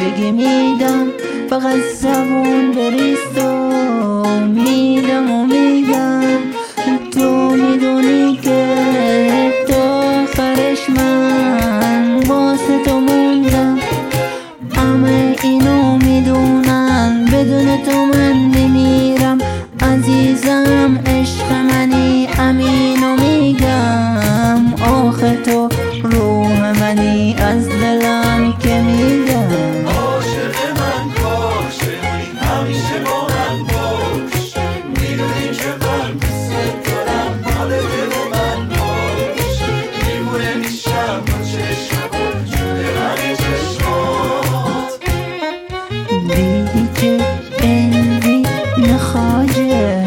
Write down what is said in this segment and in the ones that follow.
زندگی میدم، فقط زبون بریست و میدم و میگم تو میدونی که تا آخرش من واسه تو موندم. همه اینو میدونن بدون تو من نمیرم، عزیزم عشق منی امینو میگم، آخه تو روح منی از دلم که میگم. عاشق من باش همیشه با من باش، میدونی که من دوست دارم، حال دل من باش، دیوونه میشم با چشمات جون من چشمات. دیگه قلبی نخواجه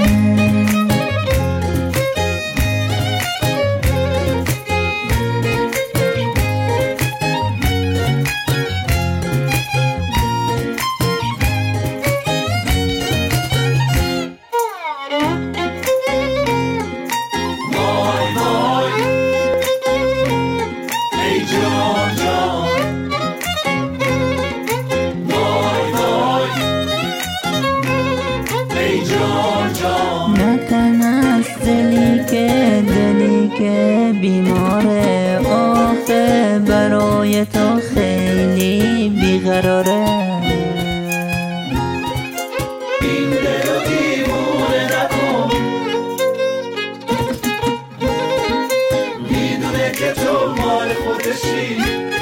نتن از دلی که بیماره، آخه برای تو خیلی بیقراره. این دل و دیوونه نکن، میدونه که تو مال خودشی.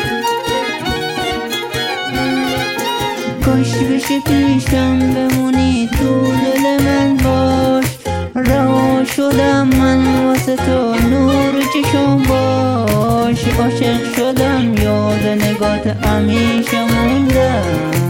کاش بشه پیشم بمونی تو دل من باش، رها شدم من واسه تو نور چشم باش، عاشق شدم یاد نگات همیشه موندم.